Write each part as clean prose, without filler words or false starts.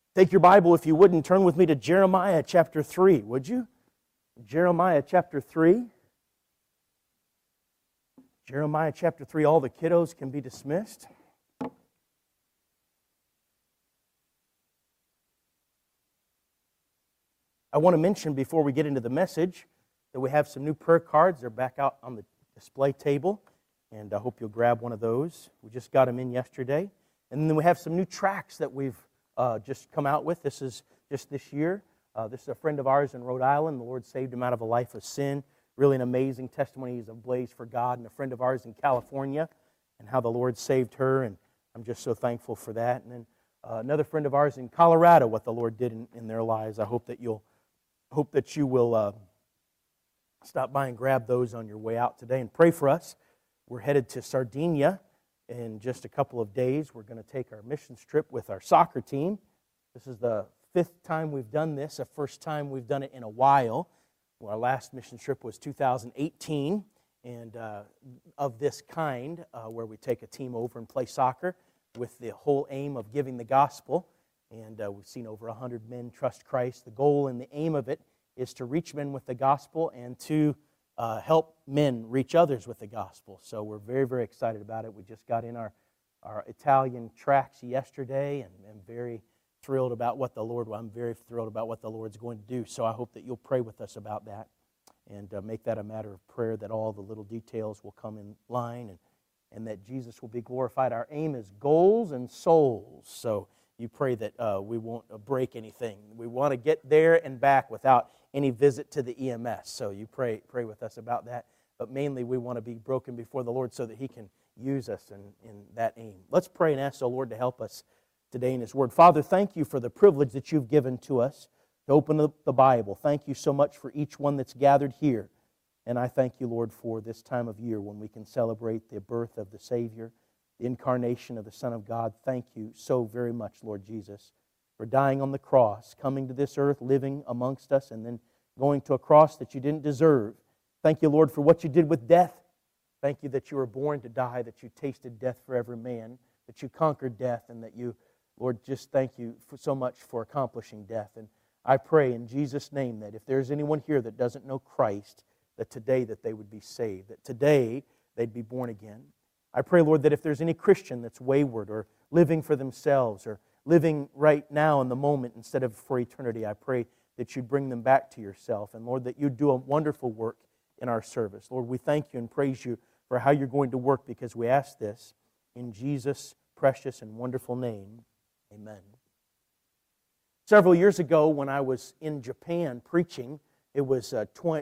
Take your Bible, if you would, and turn with me to Jeremiah chapter 3, would you? Jeremiah chapter 3. Jeremiah chapter 3, all the kiddos can be dismissed. I want to mention before we get into the message that we have some new prayer cards. They're back out on the display table, and I hope you'll grab one of those. We just got them in yesterday. And then we have some new tracts that we've just come out with. This is just this year. This is a friend of ours in Rhode Island. The Lord saved him out of a life of sin. Really an amazing testimony. He's ablaze for God. And a friend of ours in California and how the Lord saved her. And I'm just so thankful for that. And then another friend of ours in Colorado, what the Lord did in their lives. I hope that you will stop by and grab those on your way out today and pray for us. We're headed to Sardinia in just a couple of days. We're going to take our missions trip with our soccer team. This is the 5th time we've done this, the first time we've done it in a while. Our last mission trip was 2018, and of this kind, where we take a team over and play soccer with the whole aim of giving the gospel. And we've seen over 100 men trust Christ. The goal and the aim of it is to reach men with the gospel and to help men reach others with the gospel. So we're very, very excited about it. We just got in our Italian tracks yesterday, and I'm very thrilled about what the Lord's going to do. So I hope that you'll pray with us about that and make that a matter of prayer, that all the little details will come in line and that Jesus will be glorified. Our aim is goals and souls. So you pray that we won't break anything. We want to get there and back without any visit to the EMS. So you pray with us about that. But mainly we want to be broken before the Lord so that He can use us in that aim. Let's pray and ask the Lord to help us today in His Word. Father, thank you for the privilege that you've given to us to open up the Bible. Thank you so much for each one that's gathered here. And I thank you, Lord, for this time of year when we can celebrate the birth of the Savior, the incarnation of the Son of God. Thank you so very much, Lord Jesus, for dying on the cross, coming to this earth, living amongst us, and then going to a cross that you didn't deserve. Thank you, Lord, for what you did with death. Thank you that you were born to die, that you tasted death for every man, that you conquered death, and that you, Lord, just thank you so much for accomplishing death. And I pray in Jesus' name that if there's anyone here that doesn't know Christ, that today that they would be saved, that today they'd be born again. I pray, Lord, that if there's any Christian that's wayward or living for themselves or living right now in the moment instead of for eternity, I pray that you'd bring them back to yourself. And, Lord, that you'd do a wonderful work in our service. Lord, we thank you and praise you for how you're going to work because we ask this in Jesus' precious and wonderful name. Amen. Several years ago when I was in Japan preaching, it was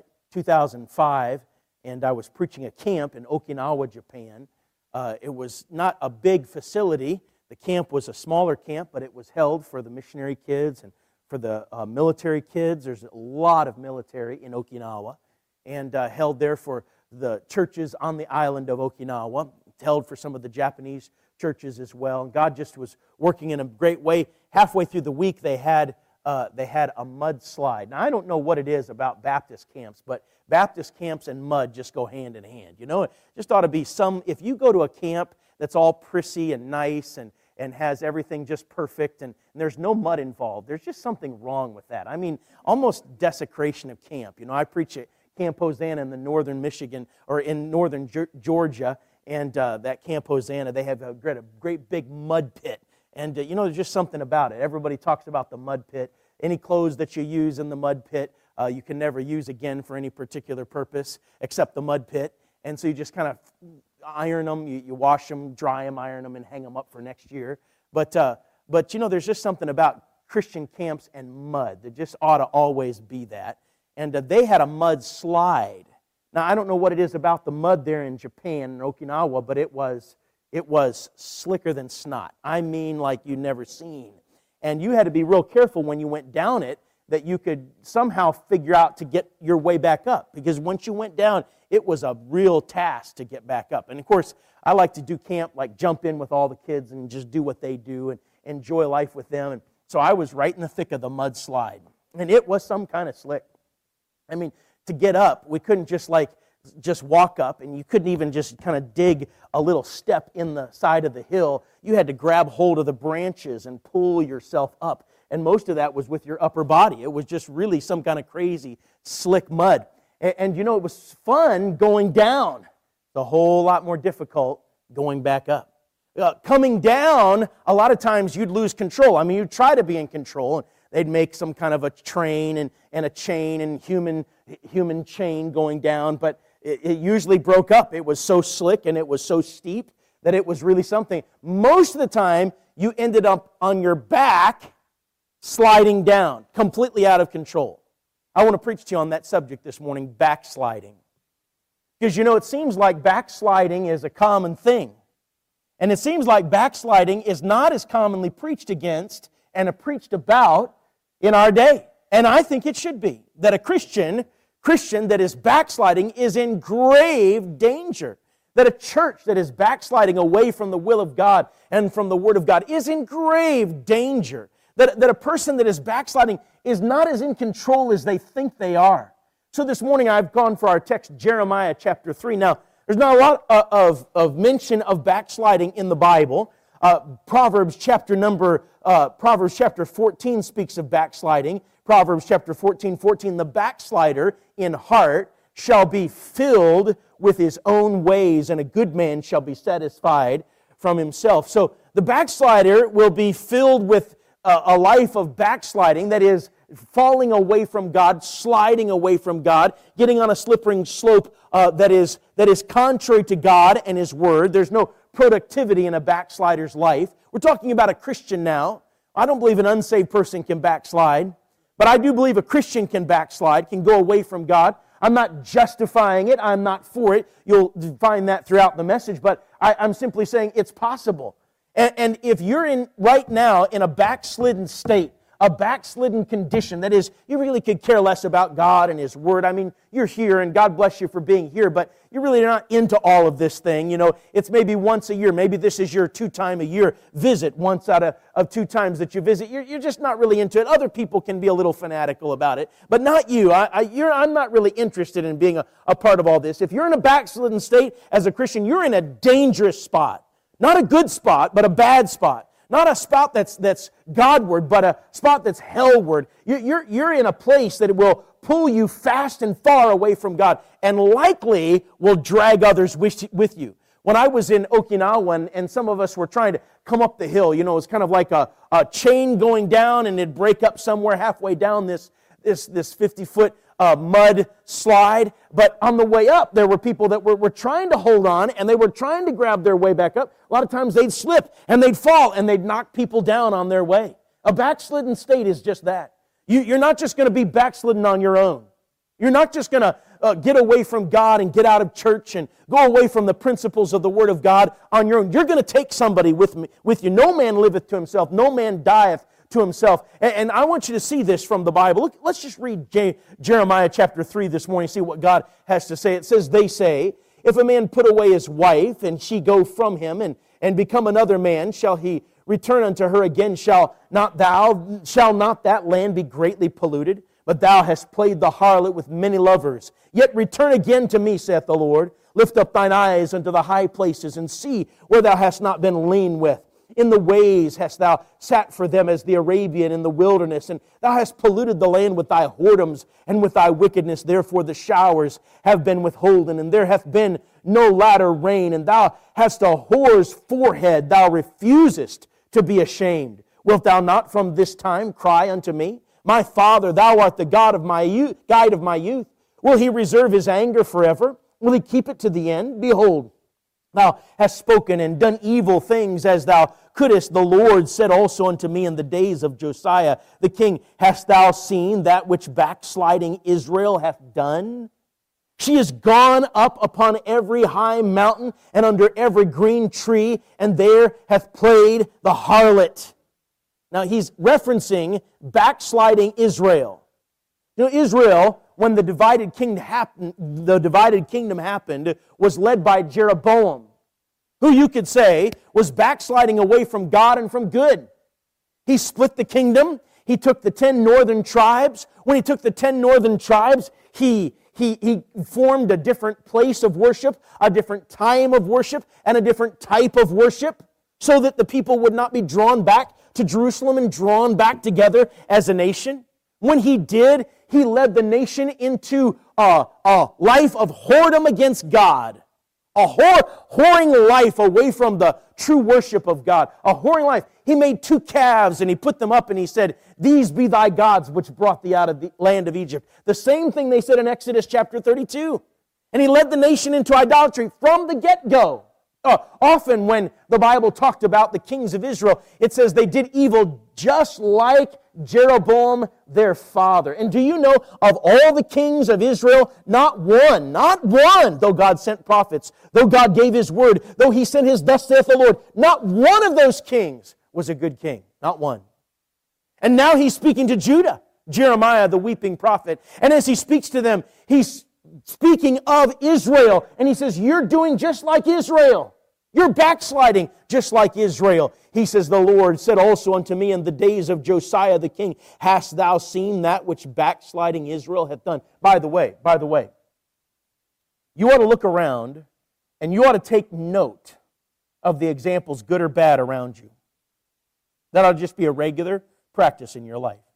2005, and I was preaching a camp in Okinawa, Japan. It was not a big facility. The camp was a smaller camp, but it was held for the missionary kids and for the military kids. There's a lot of military in Okinawa, and held there for the churches on the island of Okinawa. It's held for some of the Japanese churches as well. And God just was working in a great way. Halfway through the week, they had a mudslide. Now, I don't know what it is about Baptist camps, but Baptist camps and mud just go hand in hand. You know, it just ought to be if you go to a camp that's all prissy and nice and has everything just perfect and there's no mud involved, there's just something wrong with that. I mean, almost desecration of camp. You know, I preach at Camp Hosanna in the northern Michigan, or in northern Georgia, and that Camp Hosanna, they have a great big mud pit. And, there's just something about it. Everybody talks about the mud pit. Any clothes that you use in the mud pit, you can never use again for any particular purpose except the mud pit. And so you just kind of iron them, you wash them, dry them, iron them, and hang them up for next year. But there's just something about Christian camps and mud. There just ought to always be that. And they had a mud slide. Now, I don't know what it is about the mud there in Japan, in Okinawa, but it was slicker than snot. I mean, like you'd never seen. And you had to be real careful when you went down it that you could somehow figure out to get your way back up. Because once you went down, it was a real task to get back up. And of course, I like to do camp, like jump in with all the kids and just do what they do and enjoy life with them. And so I was right in the thick of the mudslide. And it was some kind of slick. I mean, to get up, we couldn't just like just walk up, and you couldn't even just kind of dig a little step in the side of the hill. You had to grab hold of the branches and pull yourself up. And most of that was with your upper body. It was just really some kind of crazy, slick mud. And it was fun going down. A whole lot more difficult going back up. Coming down, a lot of times you'd lose control. I mean, you'd try to be in control, and they'd make some kind of a train and a chain and human chain going down, but it usually broke up. It was so slick and it was so steep that it was really something. Most of the time, you ended up on your back sliding down, completely out of control. I want to preach to you on that subject this morning, backsliding. Because it seems like backsliding is a common thing. And it seems like backsliding is not as commonly preached against and preached about in our day. And I think it should be. That a Christian that is backsliding is in grave danger. That a church that is backsliding away from the will of God and from the Word of God is in grave danger. That a person that is backsliding is not as in control as they think they are. So this morning I've gone for our text, Jeremiah chapter 3. Now, there's not a lot of mention of backsliding in the Bible. Proverbs chapter 14 speaks of backsliding. Proverbs chapter 14, the backslider in heart shall be filled with his own ways, and a good man shall be satisfied from himself. So the backslider will be filled with a life of backsliding, that is, falling away from God, sliding away from God, getting on a slippery slope that is contrary to God and His Word. There's no productivity in a backslider's life. We're talking about a Christian now. I don't believe an unsaved person can backslide, but I do believe a Christian can backslide, can go away from God. I'm not justifying it. I'm not for it. You'll find that throughout the message, but I'm simply saying it's possible. And if you're right now in a backslidden state, a backslidden condition, that is, you really could care less about God and His Word. I mean, you're here, and God bless you for being here, but you're really not into all of this thing. It's maybe once a year. Maybe this is your 2-time-a-year visit, once out of 2 times that you visit. You're just not really into it. Other people can be a little fanatical about it, but not you. I'm not really interested in being a part of all this. If you're in a backslidden state as a Christian, you're in a dangerous spot. Not a good spot, but a bad spot. Not a spot that's Godward, but a spot that's hellward. You're in a place that will pull you fast and far away from God, and likely will drag others with you. When I was in Okinawa, and some of us were trying to come up the hill, it's kind of like a chain going down, and it'd break up somewhere halfway down this 50-foot mud slide. But on the way up, there were people that were trying to hold on, and they were trying to grab their way back up. A lot of times they'd slip, and they'd fall, and they'd knock people down on their way. A backslidden state is just that. You're not just going to be backslidden on your own. You're not just going to get away from God and get out of church and go away from the principles of the Word of God on your own. You're going to take somebody with you. No man liveth to himself. No man dieth to himself. And I want you to see this from the Bible. Look, let's just read Jeremiah chapter 3 this morning, see what God has to say. It says, they say, if a man put away his wife, and she go from him, and become another man, shall he return unto her again? Shall not that land be greatly polluted? But thou hast played the harlot with many lovers. Yet return again to me, saith the Lord. Lift up thine eyes unto the high places, and see where thou hast not been lean with. In the ways hast thou sat for them as the Arabian in the wilderness, and thou hast polluted the land with thy whoredoms and with thy wickedness. Therefore the showers have been withholden, and there hath been no latter rain. And thou hast a whore's forehead, thou refusest to be ashamed. Wilt thou not from this time cry unto me? My Father, thou art the God of my youth, guide of my youth. Will He reserve His anger forever? Will He keep it to the end? Behold, thou hast spoken and done evil things as thou couldest. The Lord said also unto me in the days of Josiah the king, hast thou seen that which backsliding Israel hath done? She is gone up upon every high mountain and under every green tree, and there hath played the harlot. Now he's referencing backsliding Israel. Israel, when the divided kingdom happened, was led by Jeroboam, who you could say was backsliding away from God and from good. He split the kingdom. He took the 10 northern tribes. When he took the 10 northern tribes, he He formed a different place of worship, a different time of worship, and a different type of worship, so that the people would not be drawn back to Jerusalem and drawn back together as a nation. When He did, He led the nation into a life of whoredom against God. A whoring life away from the true worship of God. A whoring life. He made 2 calves and He put them up and He said, "These be thy gods which brought thee out of the land of Egypt." The same thing they said in Exodus chapter 32. And He led the nation into idolatry from the get-go. Often when the Bible talked about the kings of Israel, it says they did evil just like Jeroboam their father. And do you know, of all the kings of Israel, not one, though God sent prophets, though God gave His word, though He sent His "Thus saith the Lord," not one of those kings was a good king. Not one. And now He's speaking to Judah, Jeremiah the weeping prophet. And as He speaks to them, He's speaking of Israel. And He says, "You're doing just like Israel. You're backsliding just like Israel." He says, "The Lord said also unto me in the days of Josiah the king, hast thou seen that which backsliding Israel hath done?" By the way, you ought to look around and you ought to take note of the examples, good or bad, around you. That ought to just be a regular practice in your life.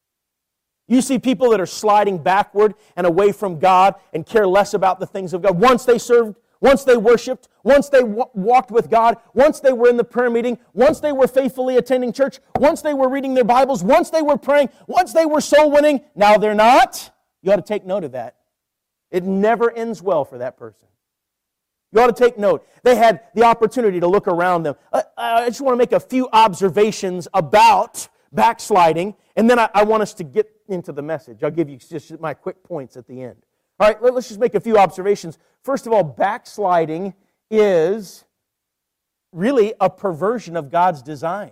You see people that are sliding backward and away from God and care less about the things of God. Once they served, once they worshiped, once they walked with God, once they were in the prayer meeting, once they were faithfully attending church, once they were reading their Bibles, once they were praying, once they were soul winning, now they're not. You ought to take note of that. It never ends well for that person. You ought to take note. They had the opportunity to look around them. I just want to make a few observations about backsliding, and then I want us to get into the message. I'll give you just my quick points at the end. All right, let's just make a few observations. First of all, backsliding is really a perversion of God's design.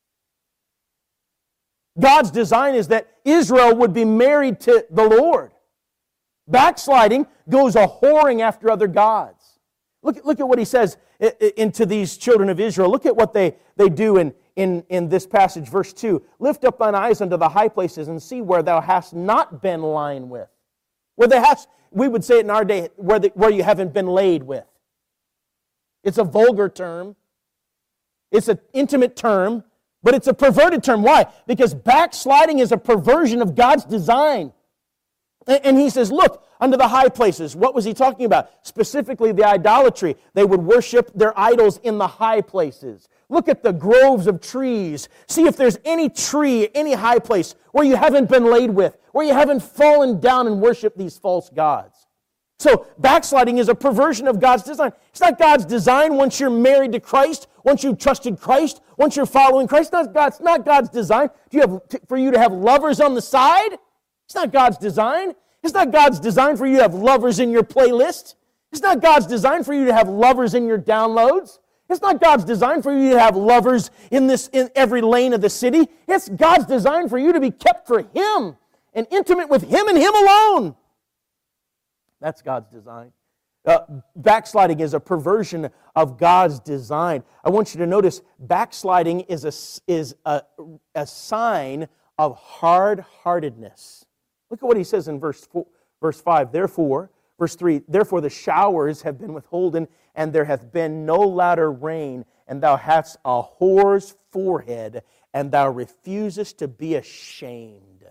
God's design is that Israel would be married to the Lord. Backsliding goes a whoring after other gods. Look at what He says into these children of Israel. Look at what they do in this passage, verse 2. "Lift up thine eyes unto the high places and see where thou hast not been lying with." We would say it in our day, where you haven't been laid with. It's a vulgar term. It's an intimate term, but it's a perverted term. Why? Because backsliding is a perversion of God's design. And He says, look, unto the high places. What was He talking about? Specifically the idolatry. They would worship their idols in the high places. Look at the groves of trees. See if there's any tree, any high place where you haven't been laid with, where you haven't fallen down and worshiped these false gods. So backsliding is a perversion of God's design. It's not God's design once you're married to Christ, once you've trusted Christ, once you're following Christ. It's not God's design for you to have lovers on the side. It's not God's design. It's not God's design for you to have lovers in your playlist. It's not God's design for you to have lovers in your downloads. It's not God's design for you to have lovers in every lane of the city. It's God's design for you to be kept for Him and intimate with Him and Him alone. That's God's design. Backsliding is a perversion of God's design. I want you to notice backsliding is a sign of hard-heartedness. Look at what He says in verse 5. Verse 3, "Therefore the showers have been withholden, and there hath been no latter rain, and thou hast a whore's forehead, and thou refusest to be ashamed."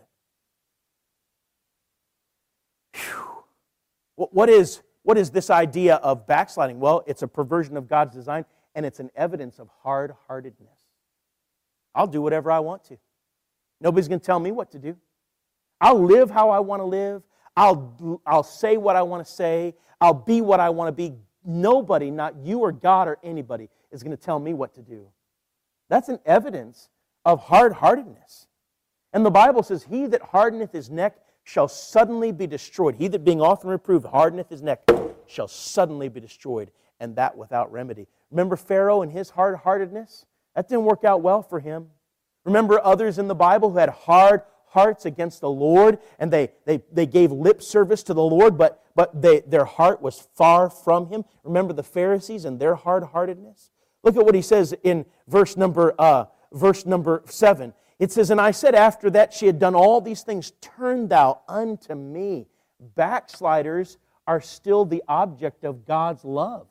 Whew. What is this idea of backsliding? Well, it's a perversion of God's design, and it's an evidence of hard-heartedness. I'll do whatever I want to. Nobody's going to tell me what to do. I'll live how I want to live. I'll say what I want to say. I'll be what I want to be. Nobody, not you or God or anybody, is going to tell me what to do. That's an evidence of hard-heartedness. And the Bible says, "He that hardeneth his neck shall suddenly be destroyed. He that being often reproved hardeneth his neck shall suddenly be destroyed, and that without remedy." Remember Pharaoh and his hard-heartedness? That didn't work out well for him. Remember others in the Bible who had hard hearts against the Lord, and they gave lip service to the Lord, but their heart was far from Him. Remember the Pharisees and their hard-heartedness? Look at what He says in verse number 7. It says, "And I said after that she had done all these things, turn thou unto me, backsliders are still the object of God's love.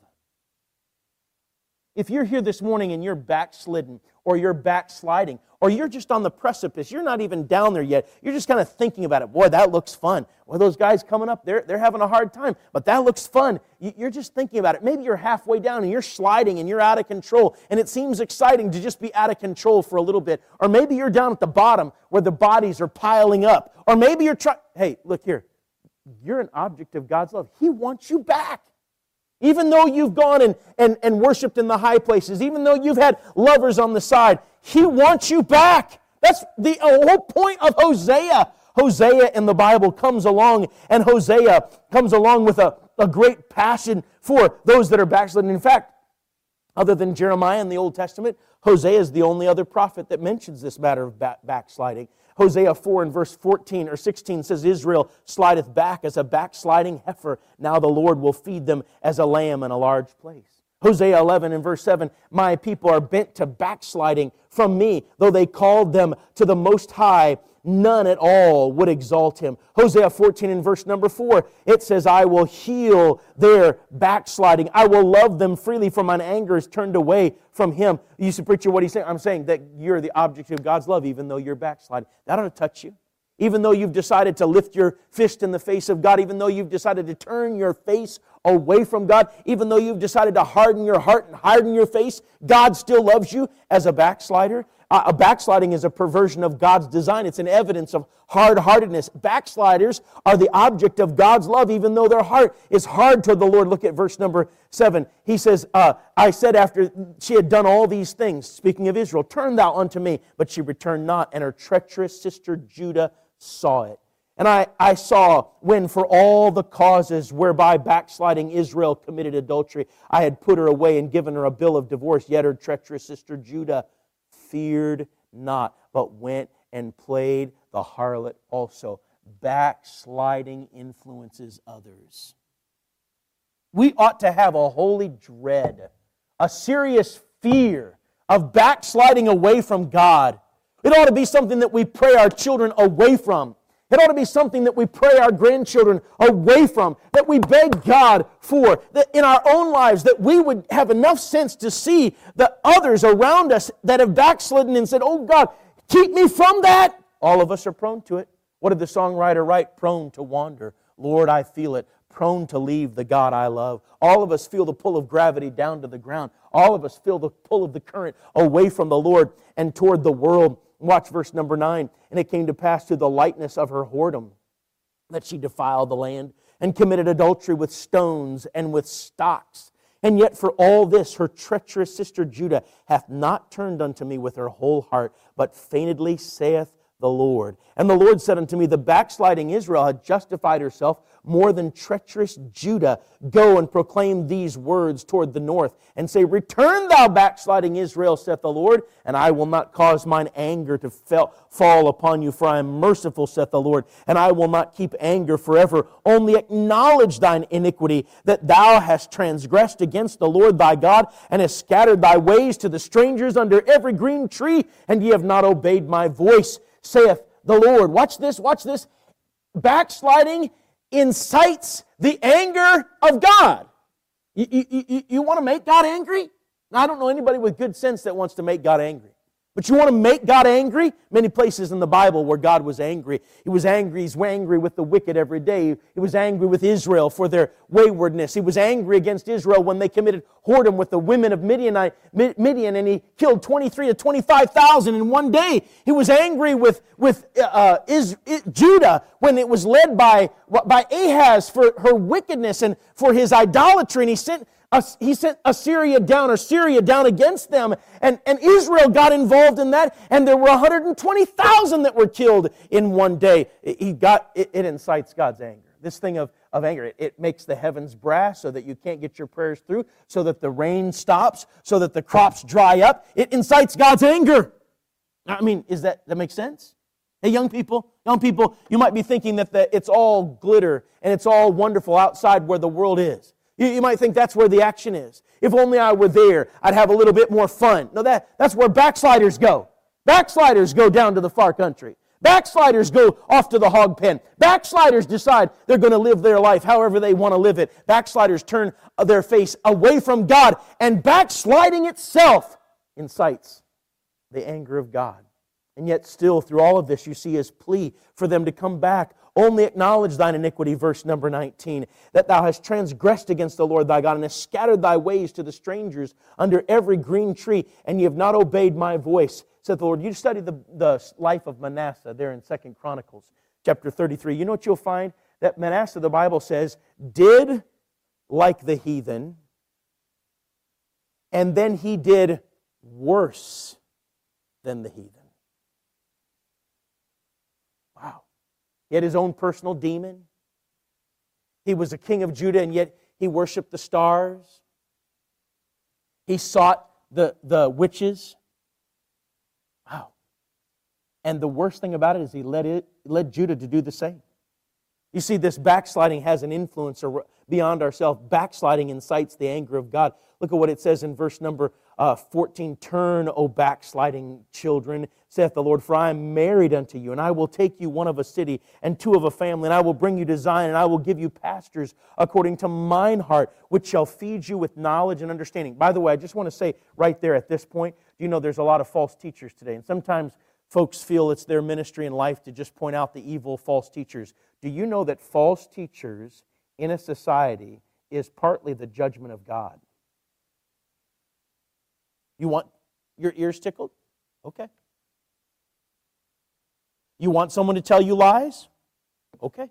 If you're here this morning and you're backslidden, or you're backsliding, or you're just on the precipice, you're not even down there yet, you're just kind of thinking about it. Boy, that looks fun. Well, those guys coming up, they're having a hard time, but that looks fun. You're just thinking about it. Maybe you're halfway down and you're sliding and you're out of control, and it seems exciting to just be out of control for a little bit. Or maybe you're down at the bottom where the bodies are piling up. Or maybe you're trying, hey, look here. You're an object of God's love. He wants you back. Even though you've gone and worshiped in the high places, even though you've had lovers on the side, He wants you back. That's the whole point of Hosea. Hosea in the Bible comes along, and Hosea comes along with a great passion for those that are backslidden. In fact, other than Jeremiah in the Old Testament, Hosea is the only other prophet that mentions this matter of backsliding. Hosea 4 and verse 14 or 16 says, Israel slideth back as a backsliding heifer. Now the Lord will feed them as a lamb in a large place. Hosea 11 and verse 7, my people are bent to backsliding from me. Though they called them to the Most High, none at all would exalt Him. Hosea 14 and verse number 4, it says, I will heal their backsliding. I will love them freely, for mine anger is turned away from Him. You see, preacher, what he's saying? I'm saying that you're the object of God's love, even though you're backsliding. That ought to touch you. Even though you've decided to lift your fist in the face of God, even though you've decided to turn your face away from God, even though you've decided to harden your heart and harden your face, God still loves you as a backslider. A backsliding is a perversion of God's design. It's an evidence of hard-heartedness. Backsliders are the object of God's love, even though their heart is hard toward the Lord. Look at verse number 7. He says, I said after she had done all these things, speaking of Israel, turn thou unto me. But she returned not, and her treacherous sister Judah saw it. And I saw when for all the causes whereby backsliding Israel committed adultery, I had put her away and given her a bill of divorce, yet her treacherous sister Judah feared not, but went and played the harlot also. Backsliding influences others. We ought to have a holy dread, a serious fear of backsliding away from God. It ought to be something that we pray our children away from. It ought to be something that we pray our grandchildren away from, that we beg God for, that in our own lives, that we would have enough sense to see the others around us that have backslidden and said, oh God, keep me from that. All of us are prone to it. What did the songwriter write? Prone to wander. Lord, I feel it. Prone to leave the God I love. All of us feel the pull of gravity down to the ground. All of us feel the pull of the current away from the Lord and toward the world. Watch verse number 9. And it came to pass through the lightness of her whoredom that she defiled the land and committed adultery with stones and with stocks. And yet for all this her treacherous sister Judah hath not turned unto me with her whole heart, but feignedly saith the Lord. And the Lord said unto me, the backsliding Israel had justified herself more than treacherous Judah. Go and proclaim these words toward the north, and say, return thou backsliding Israel, saith the Lord, and I will not cause mine anger to fall upon you, for I am merciful, saith the Lord, and I will not keep anger forever. Only acknowledge thine iniquity, that thou hast transgressed against the Lord thy God, and hast scattered thy ways to the strangers under every green tree, and ye have not obeyed my voice, saith the Lord. Watch this, watch this. Backsliding incites the anger of God. You want to make God angry? Now, I don't know anybody with good sense that wants to make God angry. But you want to make God angry? Many places in the Bible where God was angry. He was angry. He's angry with the wicked every day. He was angry with Israel for their waywardness. He was angry against Israel when they committed whoredom with the women of Midian, and he killed 23 to 25,000 in one day. He was angry with Judah when it was led by Ahaz for her wickedness and for his idolatry, and he sent Syria down against them, and Israel got involved in that, and there were 120,000 that were killed in one day. It incites God's anger. This thing of anger, it makes the heavens brass so that you can't get your prayers through, so that the rain stops, so that the crops dry up. It incites God's anger. I mean, that make sense? Hey, young people, you might be thinking that it's all glitter and it's all wonderful outside where the world is. You might think that's where the action is. If only I were there, I'd have a little bit more fun. No, that's where backsliders go. Backsliders go down to the far country. Backsliders go off to the hog pen. Backsliders decide they're going to live their life however they want to live it. Backsliders turn their face away from God, and backsliding itself incites the anger of God. And yet still, through all of this, you see His plea for them to come back. Only acknowledge thine iniquity, verse number 19, that thou hast transgressed against the Lord thy God, and hast scattered thy ways to the strangers under every green tree, and ye have not obeyed my voice, saith the Lord. You study the life of Manasseh there in 2 Chronicles chapter 33. You know what you'll find? That Manasseh, the Bible says, did like the heathen, and then he did worse than the heathen. Wow. He had his own personal demon. He was a king of Judah, and yet he worshiped the stars. He sought the witches. Wow. And the worst thing about it is he led Judah to do the same. You see, this backsliding has an influence beyond ourselves. Backsliding incites the anger of God. Look at what it says in verse number 14. Turn, O backsliding children, saith the Lord, for I am married unto you, and I will take you one of a city and two of a family, and I will bring you to Zion, and I will give you pastures according to mine heart, which shall feed you with knowledge and understanding. By the way, I just want to say right there at this point, do you know there's a lot of false teachers today? And sometimes folks feel it's their ministry in life to just point out the evil false teachers. Do you know that false teachers in a society is partly the judgment of God? You want your ears tickled? Okay. You want someone to tell you lies? Okay.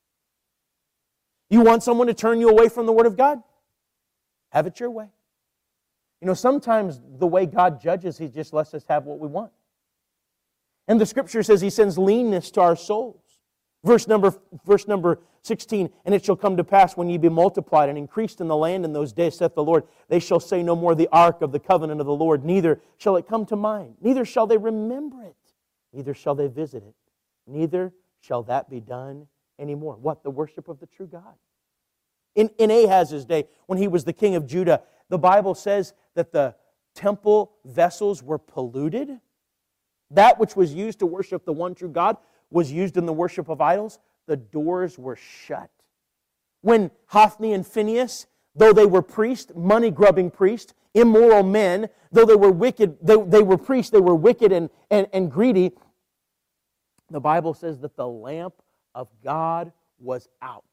You want someone to turn you away from the Word of God? Have it your way. You know, sometimes the way God judges, He just lets us have what we want. And the Scripture says He sends leanness to our souls. Verse number 16, and it shall come to pass when ye be multiplied and increased in the land in those days, saith the Lord, they shall say no more the ark of the covenant of the Lord, neither shall it come to mind, neither shall they remember it, neither shall they visit it, neither shall that be done anymore. What? The worship of the true God. In Ahaz's day, when he was the king of Judah, the Bible says that the temple vessels were polluted. That which was used to worship the one true God was used in the worship of idols. The doors were shut. When Hophni and Phinehas, though they were priests, money-grubbing priests, immoral men, though they were wicked, they were priests, they were wicked and greedy, the Bible says that the lamp of God was out.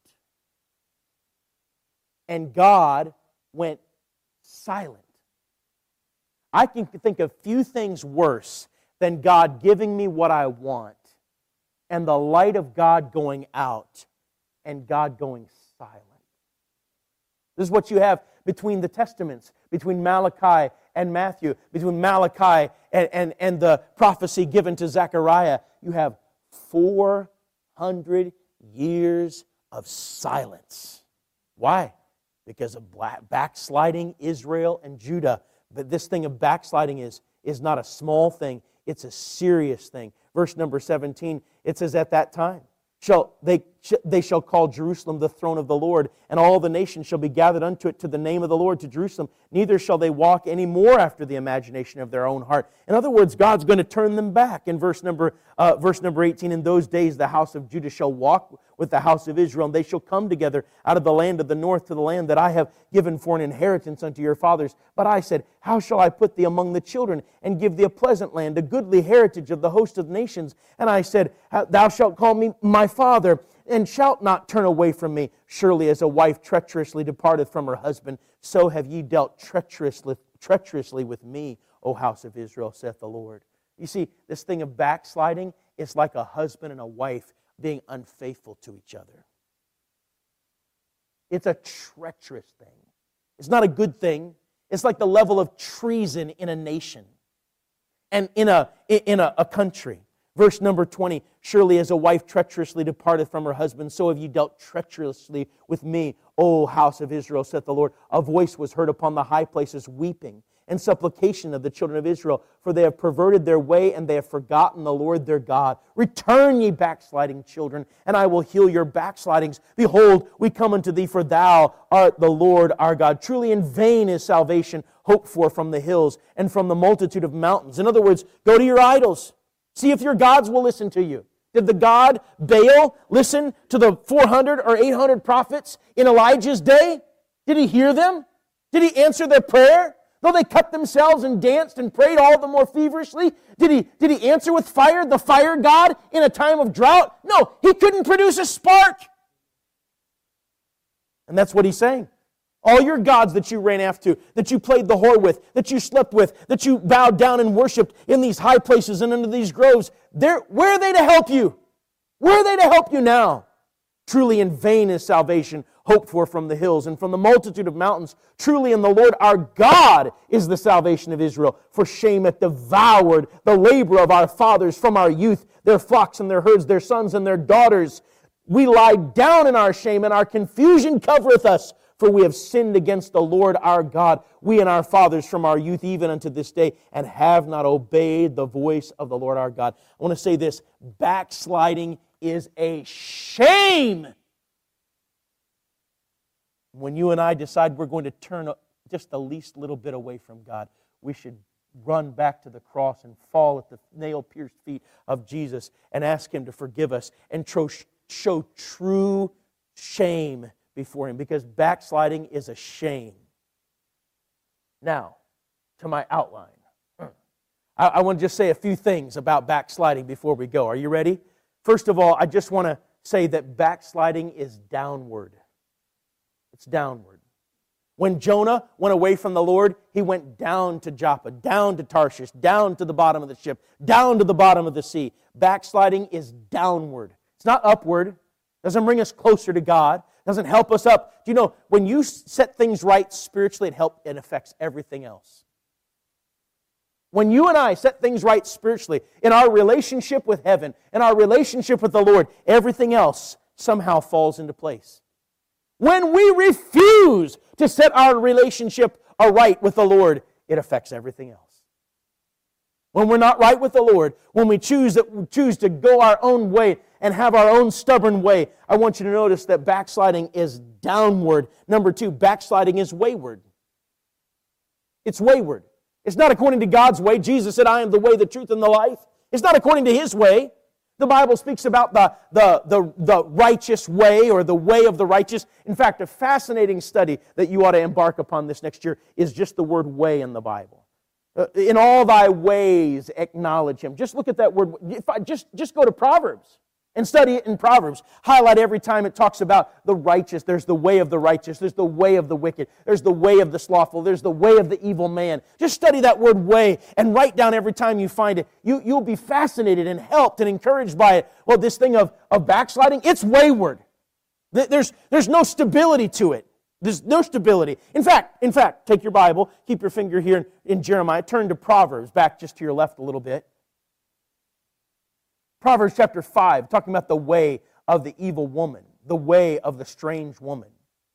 And God went silent. I can think of few things worse than God giving me what I want and the light of God going out and God going silent. This is what you have between the Testaments, between Malachi and Matthew, between Malachi and the prophecy given to Zechariah. You have 400 years of silence. Why? Because of backsliding Israel and Judah. But this thing of backsliding is not a small thing. It's a serious thing. Verse number 17, it says, at that time they shall call Jerusalem the throne of the Lord, and all the nations shall be gathered unto it to the name of the Lord, to Jerusalem. Neither shall they walk any more after the imagination of their own heart. In other words, God's going to turn them back. In verse number 18, in those days the house of Judah shall walk with the house of Israel, and they shall come together out of the land of the north to the land that I have given for an inheritance unto your fathers. But I said, how shall I put thee among the children, and give thee a pleasant land, a goodly heritage of the host of nations? And I said, thou shalt call me my father, and shalt not turn away from me. Surely as a wife treacherously departeth from her husband, so have ye dealt treacherously with me, O house of Israel, saith the Lord. You see, this thing of backsliding is like a husband and a wife being unfaithful to each other. It's a treacherous thing. It's not a good thing. It's like the level of treason in a nation and in a country. Verse number 20, surely as a wife treacherously departeth from her husband, so have ye dealt treacherously with me, O house of Israel, saith the Lord. A voice was heard upon the high places, weeping and supplication of the children of Israel, for they have perverted their way, and they have forgotten the Lord their God. Return, ye backsliding children, and I will heal your backslidings. Behold, we come unto thee, for thou art the Lord our God. Truly in vain is salvation hoped for from the hills and from the multitude of mountains. In other words, go to your idols. See if your gods will listen to you. Did the god Baal listen to the 400 or 800 prophets in Elijah's day? Did he hear them? Did he answer their prayer? Though they cut themselves and danced and prayed all the more feverishly, did he answer with fire, the fire god, in a time of drought? No, he couldn't produce a spark. And that's what he's saying. All your gods that you ran after, that you played the whore with, that you slept with, that you bowed down and worshipped in these high places and under these groves, where are they to help you? Where are they to help you now? Truly in vain is salvation hoped for from the hills and from the multitude of mountains. Truly in the Lord our God is the salvation of Israel. For shame hath devoured the labor of our fathers from our youth, their flocks and their herds, their sons and their daughters. We lie down in our shame, and our confusion covereth us. For we have sinned against the Lord our God, we and our fathers from our youth even unto this day, and have not obeyed the voice of the Lord our God. I want to say this, backsliding is a shame. When you and I decide we're going to turn just the least little bit away from God, we should run back to the cross and fall at the nail-pierced feet of Jesus and ask Him to forgive us and show true shame before Him, because backsliding is a shame. Now, to my outline. I want to just say a few things about backsliding before we go. Are you ready? First of all, I just want to say that backsliding is downward. It's downward. When Jonah went away from the Lord, he went down to Joppa, down to Tarshish, down to the bottom of the ship, down to the bottom of the sea. Backsliding is downward. It's not upward. It doesn't bring us closer to God. It doesn't help us up. Do you know, when you set things right spiritually, it affects everything else. When you and I set things right spiritually, in our relationship with heaven, in our relationship with the Lord, everything else somehow falls into place. When we refuse to set our relationship aright with the Lord, it affects everything else. When we're not right with the Lord, when we choose to go our own way and have our own stubborn way, I want you to notice that backsliding is downward. Number two, backsliding is wayward. It's wayward. It's not according to God's way. Jesus said, I am the way, the truth, and the life. It's not according to His way. The Bible speaks about the righteous way, or the way of the righteous. In fact, a fascinating study that you ought to embark upon this next year is just the word way in the Bible. In all thy ways acknowledge Him. Just look at that word. Just go to Proverbs and study it in Proverbs. Highlight every time it talks about the righteous. There's the way of the righteous. There's the way of the wicked. There's the way of the slothful. There's the way of the evil man. Just study that word way and write down every time you find it. You'll be fascinated and helped and encouraged by it. Well, this thing of backsliding, it's wayward. There's no stability to it. There's no stability. In fact, take your Bible, keep your finger here in Jeremiah, turn to Proverbs, back just to your left a little bit. Proverbs chapter 5, talking about the way of the evil woman, the way of the strange woman.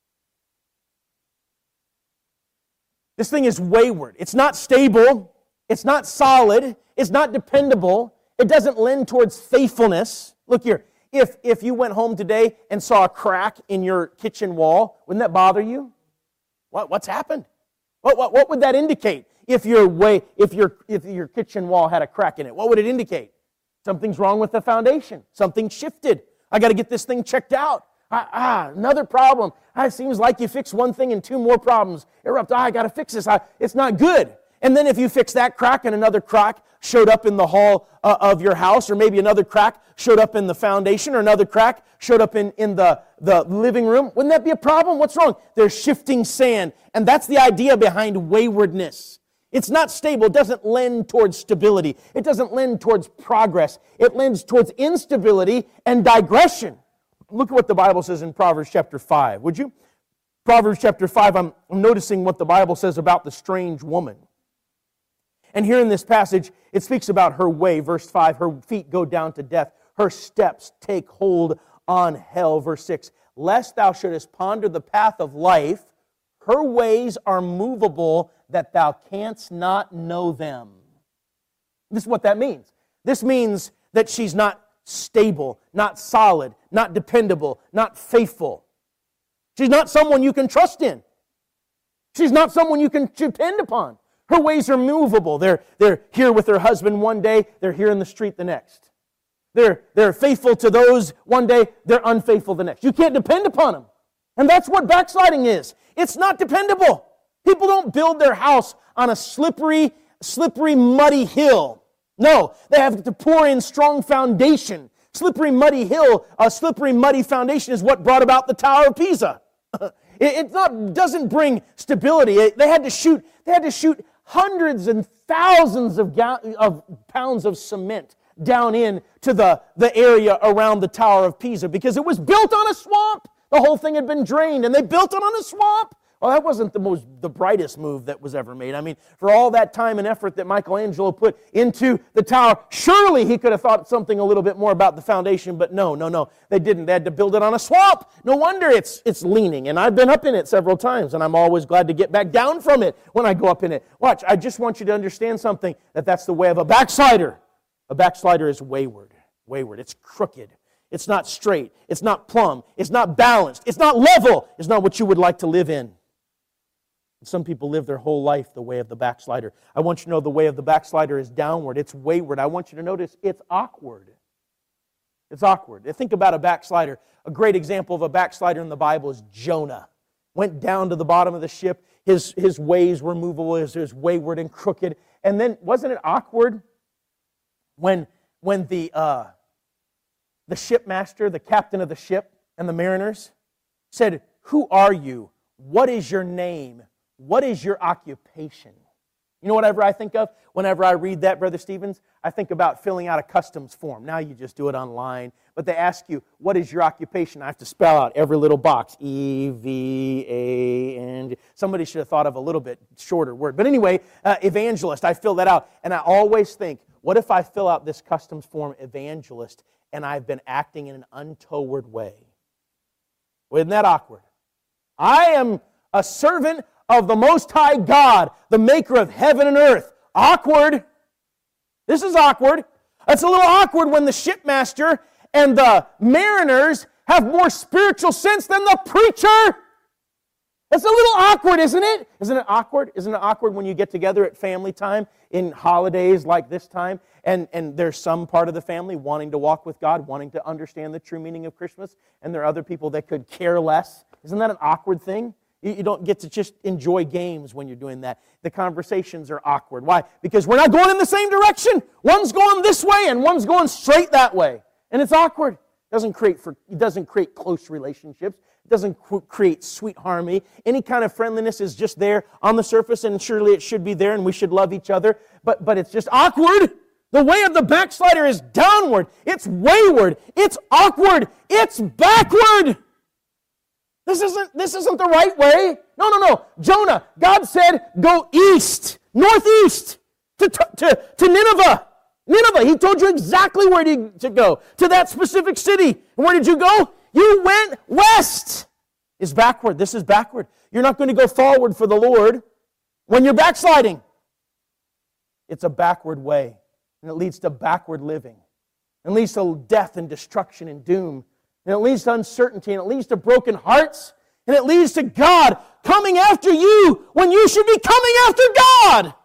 This thing is wayward. It's not stable. It's not solid. It's not dependable. It doesn't lend towards faithfulness. Look here. If you went home today and saw a crack in your kitchen wall, wouldn't that bother you? What's happened? What would that indicate? If your kitchen wall had a crack in it, what would it indicate? Something's wrong with the foundation. Something shifted. I got to get this thing checked out. Another problem. It seems like you fix one thing and two more problems erupt. I got to fix this. It's not good. And then if you fix that crack and another crack showed up in the hall of your house, or maybe another crack showed up in the foundation, or another crack showed up in the living room, wouldn't that be a problem? What's wrong? There's shifting sand. And that's the idea behind waywardness. It's not stable. It doesn't lend towards stability. It doesn't lend towards progress. It lends towards instability and digression. Look at what the Bible says in Proverbs chapter 5, would you? Proverbs chapter 5, I'm noticing what the Bible says about the strange woman. And here in this passage, it speaks about her way. Verse 5, her feet go down to death. Her steps take hold on hell. Verse 6, lest thou shouldest ponder the path of life, her ways are movable, that thou canst not know them. This is what that means. This means that she's not stable, not solid, not dependable, not faithful. She's not someone you can trust in. She's not someone you can depend upon. Her ways are movable. They're here with her husband one day, they're here in the street the next. They're faithful to those one day, they're unfaithful the next. You can't depend upon them. And that's what backsliding is. It's not dependable. People don't build their house on a slippery, muddy hill. No, they have to pour in strong foundation. Slippery, muddy hill, a slippery, muddy foundation is what brought about the Tower of Pisa. It doesn't bring stability. They had to shoot hundreds and thousands of pounds of cement down into the area around the Tower of Pisa because it was built on a swamp. The whole thing had been drained, and they built it on a swamp. Well, that wasn't the brightest move that was ever made. I mean, for all that time and effort that Michelangelo put into the tower, surely he could have thought something a little bit more about the foundation, but no, they didn't. They had to build it on a swamp. No wonder it's leaning, and I've been up in it several times, and I'm always glad to get back down from it when I go up in it. Watch, I just want you to understand something, that's the way of a backslider. A backslider is wayward. It's crooked. It's not straight. It's not plumb. It's not balanced. It's not level. It's not what you would like to live in. Some people live their whole life the way of the backslider. I want you to know the way of the backslider is downward. It's wayward. I want you to notice it's awkward. It's awkward. Think about a backslider. A great example of a backslider in the Bible is Jonah. Went down to the bottom of the ship. His ways were movable. He was wayward and crooked. And then, wasn't it awkward when the shipmaster, the captain of the ship, and the mariners said, "Who are you? What is your name? What is your occupation?" You know whatever I think of? Whenever I read that, Brother Stevens, I think about filling out a customs form. Now you just do it online. But they ask you, what is your occupation? I have to spell out every little box. E-V-A-N. Somebody should have thought of a little bit shorter word. But anyway, evangelist, I fill that out. And I always think, what if I fill out this customs form evangelist and I've been acting in an untoward way? Isn't that awkward? I am a servant of the Most High God, the maker of heaven and earth. Awkward. This is awkward. It's a little awkward when the shipmaster and the mariners have more spiritual sense than the preacher. It's a little awkward, isn't it? Isn't it awkward? Isn't it awkward when you get together at family time in holidays like this time and there's some part of the family wanting to walk with God, wanting to understand the true meaning of Christmas, and there are other people that could care less? Isn't that an awkward thing? You don't get to just enjoy games when you're doing that. The conversations are awkward. Why? Because we're not going in the same direction. One's going this way and one's going straight that way. And it's awkward. It doesn't create close relationships. It doesn't create sweet harmony. Any kind of friendliness is just there on the surface, and surely it should be there, and we should love each other. But it's just awkward. The way of the backslider is downward. It's wayward. It's awkward. It's backward. This isn't the right way. No. Jonah, God said, go east, northeast, to Nineveh. Nineveh, He told you exactly where to go, to that specific city. And where did you go? You went west. It's backward. This is backward. You're not going to go forward for the Lord when you're backsliding. It's a backward way, and it leads to backward living. It leads to death and destruction and doom. And it leads to uncertainty, and it leads to broken hearts, and it leads to God coming after you when you should be coming after God.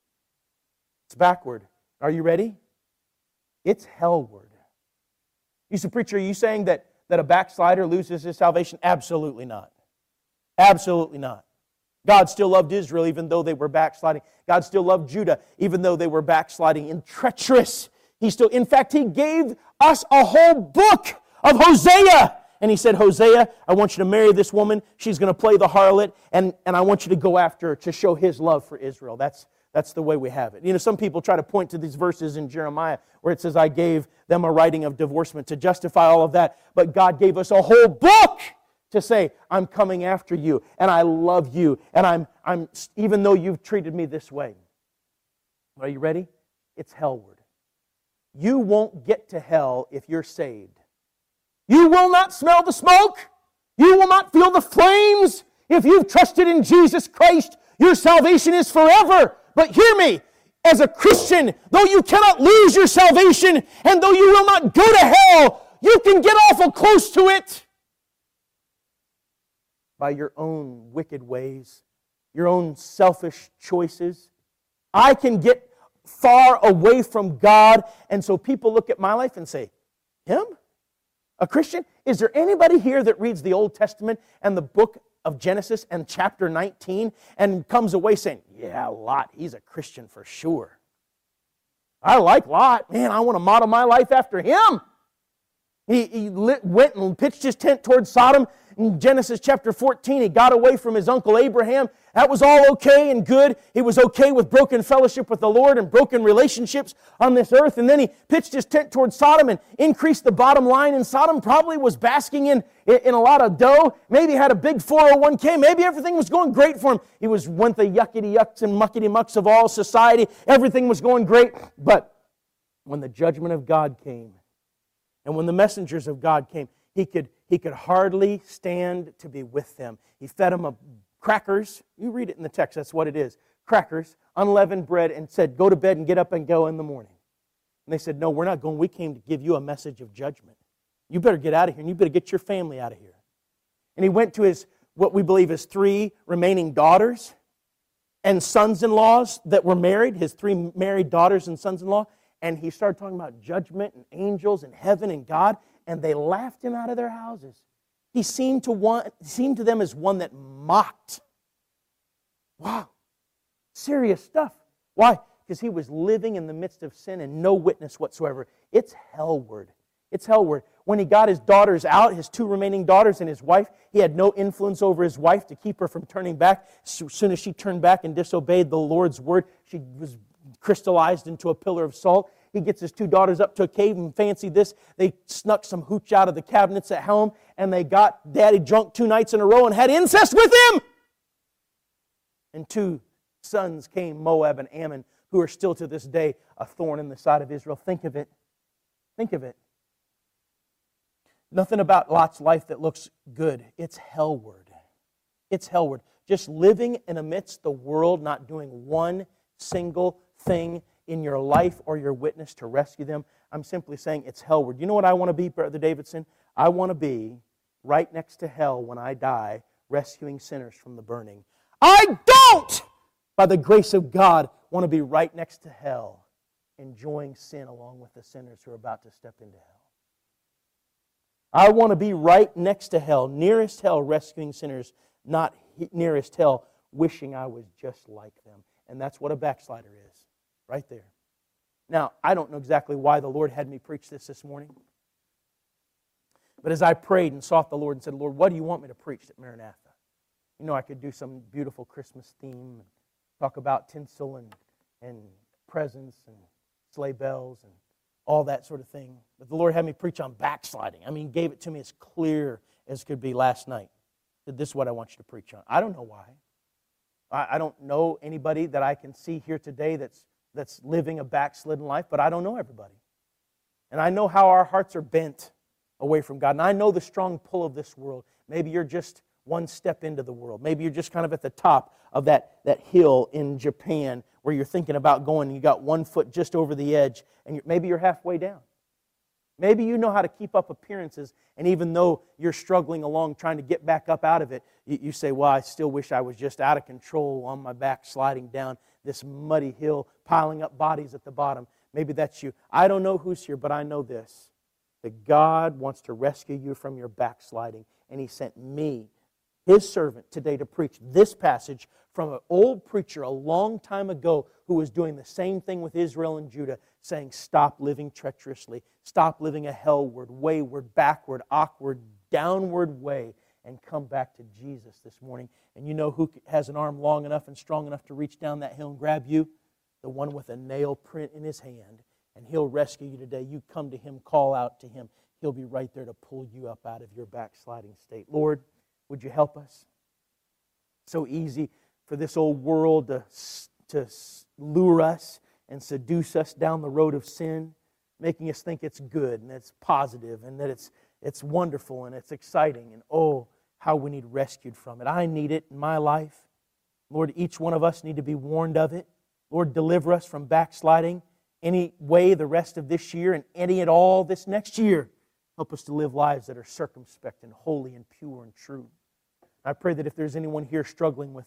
It's backward. Are you ready? It's hellward. You say, preacher, are you saying that a backslider loses his salvation? Absolutely not. Absolutely not. God still loved Israel even though they were backsliding. God still loved Judah even though they were backsliding and treacherous. In fact, He gave us a whole book of Hosea. And He said, Hosea, I want you to marry this woman. She's going to play the harlot, and I want you to go after her to show His love for Israel. That's the way we have it. You know, some people try to point to these verses in Jeremiah where it says, I gave them a writing of divorcement to justify all of that. But God gave us a whole book to say, I'm coming after you, and I love you, and I'm even though you've treated me this way. Are you ready? It's hellward. You won't get to hell if you're saved. You will not smell the smoke. You will not feel the flames. If you've trusted in Jesus Christ, your salvation is forever. But hear me, as a Christian, though you cannot lose your salvation, and though you will not go to hell, you can get awful close to it by your own wicked ways, your own selfish choices, I can get far away from God. And so people look at my life and say, him? A Christian? Is there anybody here that reads the Old Testament and the book of Genesis and chapter 19 and comes away saying, yeah, Lot, he's a Christian for sure. I like Lot. Man, I want to model my life after him. He went and pitched his tent towards Sodom. In Genesis chapter 14, he got away from his uncle Abraham. That was all okay and good. He was okay with broken fellowship with the Lord and broken relationships on this earth. And then he pitched his tent towards Sodom and increased the bottom line. And Sodom probably was basking in a lot of dough. Maybe had a big 401k. Maybe everything was going great for him. He went the yuckity yucks and muckety mucks of all society. Everything was going great. But when the judgment of God came, and when the messengers of God came, he could hardly stand to be with them. He fed them crackers. You read it in the text, that's what it is. Crackers, unleavened bread, and said, go to bed and get up and go in the morning. And they said, no, we're not going. We came to give you a message of judgment. You better get out of here, and you better get your family out of here. And he went to what we believe his 3 remaining daughters and sons-in-laws that were married, his 3 married daughters and sons-in-law, and he started talking about judgment and angels and heaven and God, and they laughed him out of their houses. He seemed to them as one that mocked. Wow, serious stuff. Why? Because he was living in the midst of sin and no witness whatsoever. It's hellward. It's hellward. When he got his daughters out, his 2 remaining daughters and his wife, he had no influence over his wife to keep her from turning back. As soon as she turned back and disobeyed the Lord's word, she was crystallized into a pillar of salt. He gets his 2 daughters up to a cave and fancy this. They snuck some hooch out of the cabinets at home, and they got Daddy drunk 2 nights in a row and had incest with him. And 2 sons came, Moab and Ammon, who are still to this day a thorn in the side of Israel. Think of it. Think of it. Nothing about Lot's life that looks good. It's hellward. It's hellward. Just living in amidst the world, not doing one single thing in your life or your witness to rescue them. I'm simply saying it's hellward. You know what I want to be, Brother Davidson? I want to be right next to hell when I die, rescuing sinners from the burning. I don't, by the grace of God, want to be right next to hell, enjoying sin along with the sinners who are about to step into hell. I want to be right next to hell, nearest hell, rescuing sinners, not nearest hell, wishing I was just like them. And that's what a backslider is, right there. Now, I don't know exactly why the Lord had me preach this morning. But as I prayed and sought the Lord and said, Lord, what do you want me to preach at Maranatha? You know, I could do some beautiful Christmas theme, and talk about tinsel and presents and sleigh bells and all that sort of thing. But the Lord had me preach on backsliding. I mean, He gave it to me as clear as could be last night. He said, this is what I want you to preach on. I don't know why. I don't know anybody that I can see here today that's living a backslidden life, but I don't know everybody. And I know how our hearts are bent away from God. And I know the strong pull of this world. Maybe you're just one step into the world. Maybe you're just kind of at the top of that hill in Japan where you're thinking about going and you got one foot just over the edge and maybe you're halfway down. Maybe you know how to keep up appearances, and even though you're struggling along trying to get back up out of it, you say, well, I still wish I was just out of control on my back, sliding down this muddy hill, piling up bodies at the bottom. Maybe that's you. I don't know who's here, but I know this, that God wants to rescue you from your backsliding, and He sent me, His servant, today to preach this passage from an old preacher a long time ago who was doing the same thing with Israel and Judah, saying, stop living treacherously, stop living a hellward, wayward, backward, awkward, downward way, and come back to Jesus this morning. And you know who has an arm long enough and strong enough to reach down that hill and grab you? The one with a nail print in his hand, and He'll rescue you today. You come to Him, call out to Him. He'll be right there to pull you up out of your backsliding state. Lord, would you help us? So easy for this old world to lure us and seduce us down the road of sin, making us think it's good and it's positive and that it's wonderful and it's exciting. And oh, how we need rescued from it. I need it in my life. Lord, each one of us need to be warned of it. Lord, deliver us from backsliding any way the rest of this year and any at all this next year. Help us to live lives that are circumspect and holy and pure and true. I pray that if there's anyone here struggling with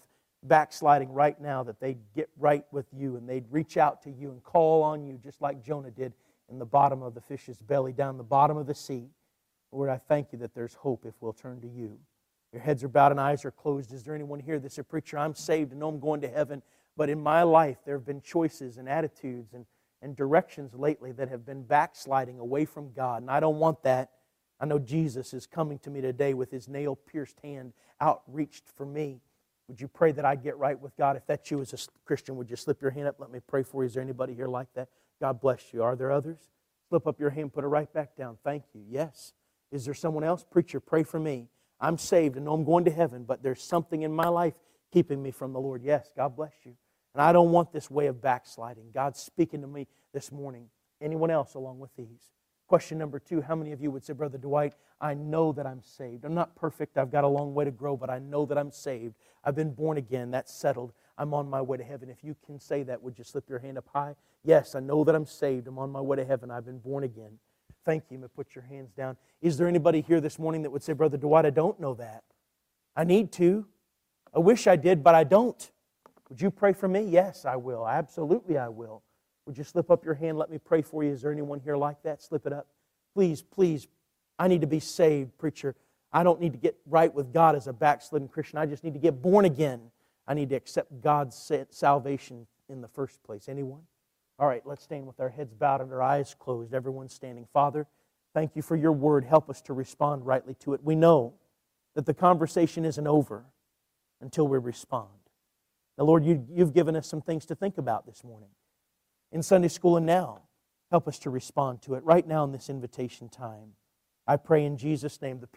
backsliding right now, that they'd get right with you and they'd reach out to you and call on you just like Jonah did in the bottom of the fish's belly, down the bottom of the sea. Lord, I thank you that there's hope if we'll turn to you. Your heads are bowed and eyes are closed. Is there anyone here that says, preacher, I'm saved and know I'm going to heaven, but in my life there have been choices and attitudes and directions lately that have been backsliding away from God, and I don't want that. I know Jesus is coming to me today with His nail-pierced hand outreached for me. Would you pray that I'd get right with God? If that's you as a Christian, would you slip your hand up? Let me pray for you. Is there anybody here like that? God bless you. Are there others? Slip up your hand, put it right back down. Thank you. Yes. Is there someone else? Preacher, pray for me. I'm saved and know I'm going to heaven, but there's something in my life keeping me from the Lord. Yes, God bless you. And I don't want this way of backsliding. God's speaking to me this morning. Anyone else along with these? Question number 2, how many of you would say, Brother Dwight, I know that I'm saved. I'm not perfect. I've got a long way to grow, but I know that I'm saved. I've been born again. That's settled. I'm on my way to heaven. If you can say that, would you slip your hand up high? Yes, I know that I'm saved. I'm on my way to heaven. I've been born again. Thank you. Put your hands down. Is there anybody here this morning that would say, Brother Dwight, I don't know that. I need to. I wish I did, but I don't. Would you pray for me? Yes, I will. Absolutely, I will. Would you slip up your hand? Let me pray for you. Is there anyone here like that? Slip it up. Please, please. I need to be saved, preacher. I don't need to get right with God as a backslidden Christian. I just need to get born again. I need to accept God's salvation in the first place. Anyone? All right, let's stand with our heads bowed and our eyes closed. Everyone standing. Father, thank you for your word. Help us to respond rightly to it. We know that the conversation isn't over until we respond. Now, Lord, you've given us some things to think about this morning in Sunday school and now. Help us to respond to it right now in this invitation time. I pray in Jesus' name.